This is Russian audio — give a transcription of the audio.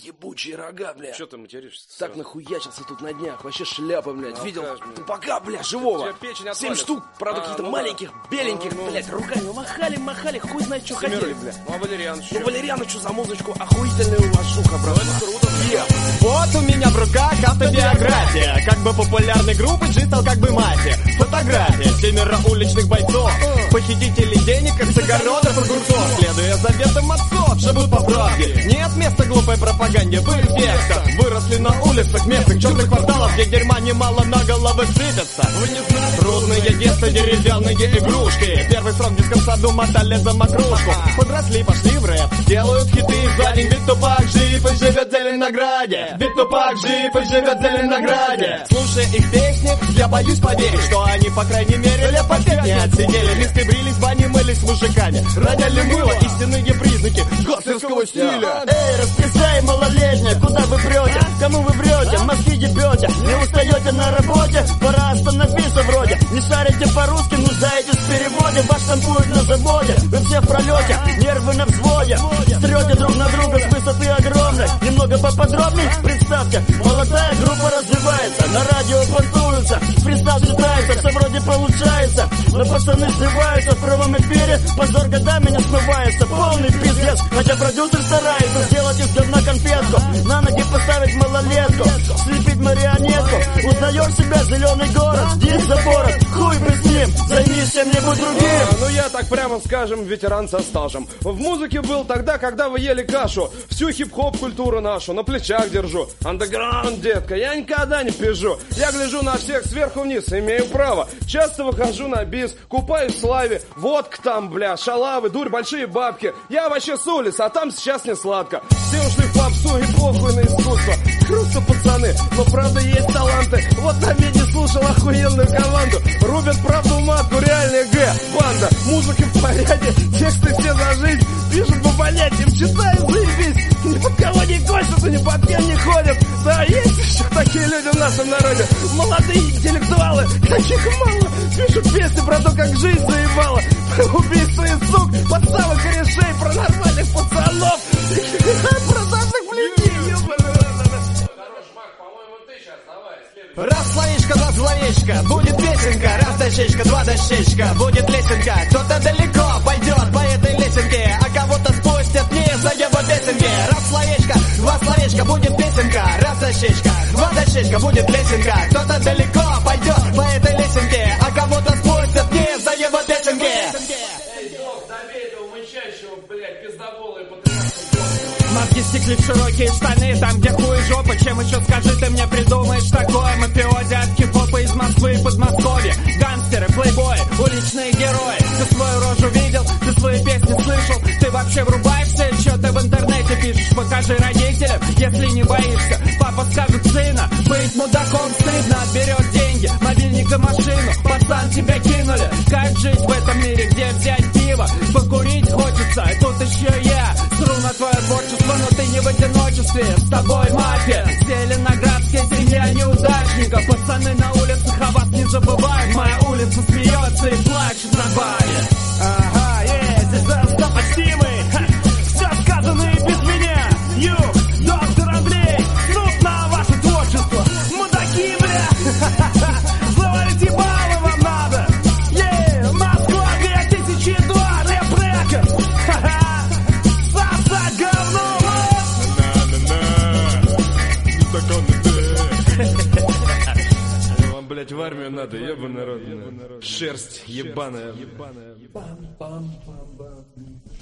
Ебучие рога, бля. Че ты материшься? Так нахуячился тут на днях. Вообще шляпа, блядь. Ну, видел? откажешь мне. Ты пока, бля, живого. Тебе печень 7 отвалит. штук, правда, каких-то маленьких, беленьких, блядь, руками махали, хуй знает, что хотели, бля. Ну, а Валериан Ну, Валериану, что за музычку? Охуительная у вас жуха, брат. круто. Вот у меня в руках автобиография. Как бы популярной группы G стал как бы мафия. Фотография 7 уличных бойцов, похитителей денег из огородов и огурцов. Следуя заветам отцов, живут по правде. Нет места глупой пропаганде. Вы в вектах выросли на улицах местных черных кварталов, где дерьма немало на головы сыпятся. Вы не знаете? Трудные детства, деревянные игрушки. Первый срок в детском саду мотали за макрушку. Подросли, пошли в рэп, делают хиты за день. Ведь Тупак жив и живет в Зеленограде. Ведь Тупак жив и живет в Зеленограде. Слушая их песни, я боюсь поверить, что они, по крайней мере, лет по 5 не отсидели. Листы брились, бани мылись с мужиками. Роняли мыло, истинные признаки гангстерского стиля. Эй, расписай, малолетняя, куда вы прете? Кому вы врете? Мозги ебете? Не устаете на работе? Пора остановиться вроде. Не шарите по-русски, нуждаетесь в переводе. Вас штампуют на заводе, вы все в пролете, нервы на взводе. Стрете друг на друга с высоты огромной. Немного поподробней, представьте, молодая группа развивается, на радио понтуются, фристайл читается, все вроде получается. Но пацаны сливаются в прямом эфире, позор годами не смывается. Полный пиздец, хотя продюсер старается сделать из говна конфетку, на ноги поставить малолетку, слепить марионетку. Узнаешь себя, зеленый город, день за город, хуй бы с ним, займись чем-нибудь другим. Ну я так прямо скажем, ветеран со стажем. В музыке был тогда, когда вы ели кашу. Всю хип-хоп культуру нашу на плечах держу. Андеграунд, детка, я никогда не пижу. Я гляжу на всех сверху вниз, имею право. Часто выхожу на бис, купаюсь в славе. Водка там, бля, шалавы, дурь, большие бабки. Я вообще с улиц, а там сейчас не сладко. Все ушли в попсу и похуй на искусство. Круто, пацаны, но правда есть таланты. Вот на меди слушал охуенную команду. Рубят правду матку, реальный Г. Банда, музыка в порядке, тексты все за жизнь. Пишут по понятиям, читаю, заебись. Ни под кого не косятся, ни под кем не ходят. Да, есть еще такие люди в нашем народе. Молодые интеллектуалы, таких мало. Пишут песни про то, как жизнь заебала. Про убийство и сук, подставы корешей, про нормальных пацанов. Про наших блядей, Раз словечко, два словечко, будет песенка. Раз дощечка, два дощечка, будет лесенка. Кто-то далеко пойдет по этой лесенке, а кого-то спустят вниз за его песенки. Раз словечко, два словечка, будет песенка. Раз дощечка, два дощечка, будет лесенка. Кто-то далеко пойдет по этой лесенке, а кого-то спустят вниз за его песенки. Эй, док, добей этого мычащего, блядь, пиздобола и патриарха. Мозги стекли в широкие штаны, там где хуй и жопа. Чем еще скажи, ты мне придумаешь такое? Мафиози от хип-хопа из Москвы и Подмосковья. Гангстеры, плейбои, уличные герои. Ты свою рожу видел, ты свои песни слышал. Ты вообще врубаешься, что ты в интернете пишешь? Покажи родителям, если не боишься. Папа скажет сына, быть мудаком стыдно. Отберет деньги, мобильник и машину. Пацан, тебя кинули. Как жить в этом мире, где взять пиво? Покурить хочется, и тут еще я сру на твое творчество, но ты не в одиночестве. С тобой мафия, Зеленоградская семья неудачников. Пацаны на улицах, о вас не забывают. Моя улица смеется и плачет на баре. Ага, здесь достопостимый. Все сказано и без меня. Доктор Андрей, снуп на ваше творчество. Мудаки, бля. Завалите баллы вам надо. Москва 2002, рэп-рэкер. Сосать говно. Вам, блядь, в армию надо, ебаный народ. Шерсть ебаная.